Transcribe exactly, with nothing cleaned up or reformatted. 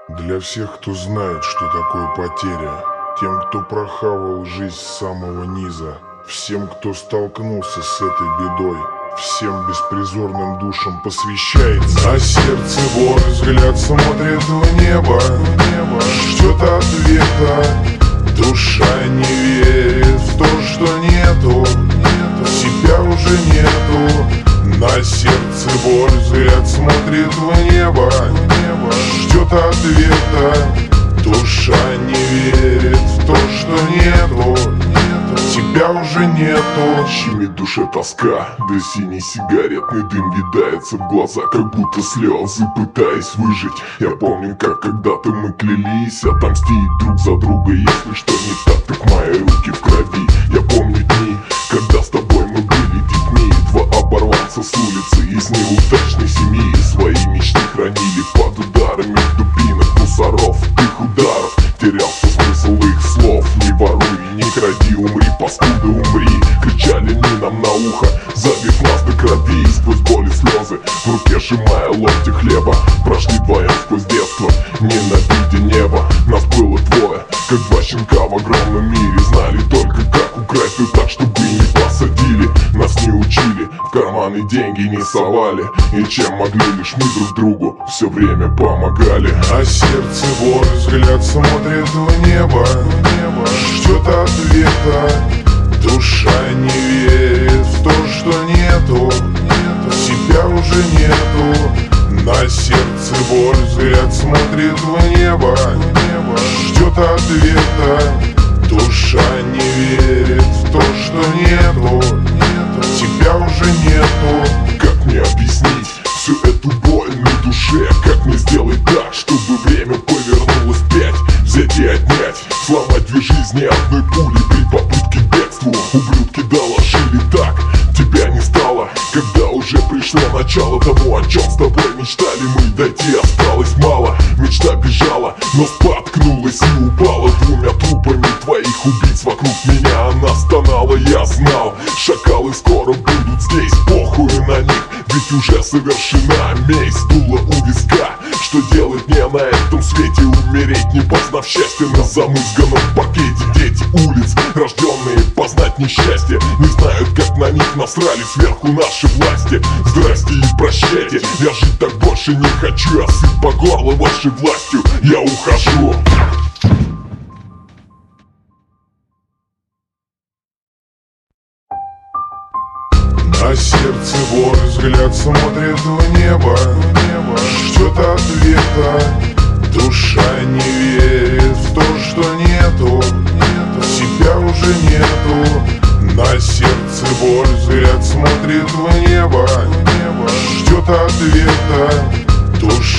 Для всех, кто знает, что такое потеря, тем, кто прохавал жизнь с самого низа, всем, кто столкнулся с этой бедой, всем беспризорным душам посвящается. А сердце вор взгляд смотрит в небо, ждет ответа. Душа не верит в то, что нету, себя уже нету. На сердце боль, взгляд смотрит в небо, ждет ответа. Душа не верит в то, что нету, тебя уже нету. Щемит душе тоска, да синий сигаретный дым видается в глаза, как будто слезы, пытаясь выжить. Я помню, как когда-то мы клялись отомстить друг за друга. Если что не так, так мои руки в крови. Я помню дни, когда с тобой мы были детьми, два оборванца с улицы из неудачной семьи. Свои мечты хранили под ударами дубинок, мусоров, их ударов. Терялся смысл их слов. Не воруй, не кради, умри, паскуда, умри. Кричали они нам на ухо, забив нас до крови. Сквозь боль и слезы, в руке сжимая ломти хлеба, прошли вдвоем сквозь детство, ненавидя небо. Нас было двое, как два щенка в огромном мире. Знали только, как украсть и так, чтобы не посадили. Нас не учили, в карманы деньги не совали, и чем могли, лишь мы друг другу все время помогали. А сердце вор взгляд смотрит в небо, ждет ответа. Душа не верит в то, что нету, себя уже нету. На сердце боль, взгляд смотрит в небо, ждет ответа. Душа не верит в то, что нету, тебя уже нету. Как мне объяснить всю эту боль на душе? Как мне сделать так, чтобы время повернулось вспять? Взять и отнять, сломать две жизни одной пули при попытке к бегству. Ублюдки доложили так, тебя не стало, когда уже пришло начало тому, о чем с тобой мечтали мы. Дойти осталось мало, мечта бежала, но споткнулась и упала. Двумя трупами твоих убийц вокруг меня она стонала. Я знал, шакалы скоро будут здесь, похуй на них, ведь уже совершена месть. Дуло у виска, что делать мне на этом свете? Умереть, не познав счастья на замызганном паркете. Дети улиц, рожденные познать несчастье, не знают, как на них насрали сверху наши власти. Здрасте и прощайте, я жить так больше не хочу. Я сыт по горло вашей властью, я ухожу. На сердце вор взгляд смотрит в небо, ждет ответа. Душа не верит в то, что нету, себя уже нету. На сердце боль, взгляд смотрит в небо, ждет ответа. Душа